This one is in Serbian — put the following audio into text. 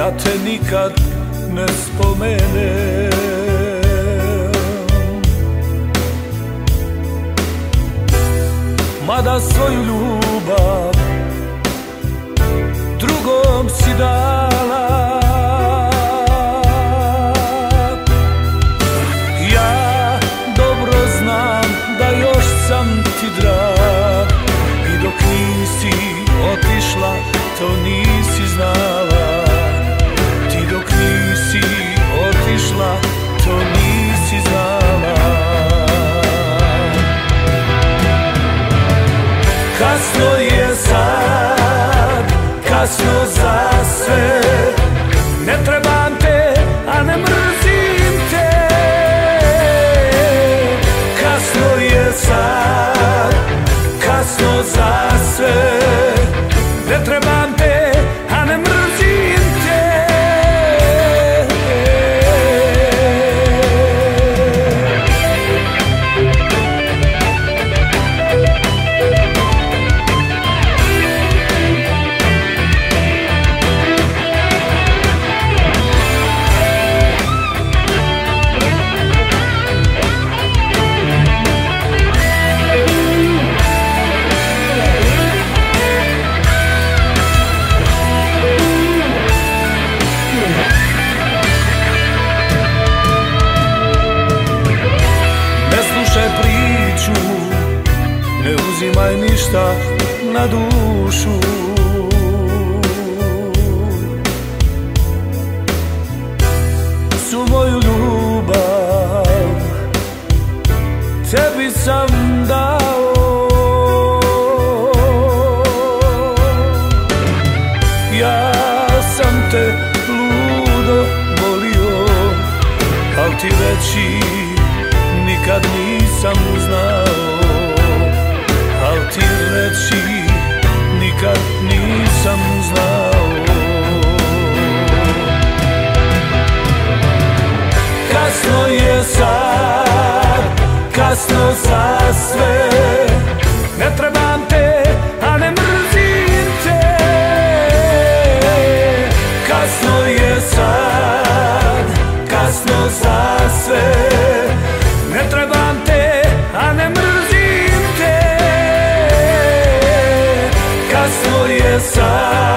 da te nikad ne spomenem. Mada svoju ljubav drugom si dala, ja dobro znam da još sam ti drag. I dok nisi otišla, to nisi znala. Ti dok nisi otišla, to nisi znala. Kasno je sad, kasno za sve. Ne trebam te, a ne mrzim te. Kasno je sad, kasno za sve. Ne trebam te, a ne mrzim te. Ne uzimaj ništa na dušu. Svu moju ljubav tebi sam dao. Ja sam te ludo volio, al ti reći nikad nisam znao. Al ti reći nikad nisam znao. Kasno je sad, kasno za sve. Ne trebam te, a ne mrzim te. Kasno je sad, kasno za sve. Ne trebam te, a ne mrzim te. Kasno je sad.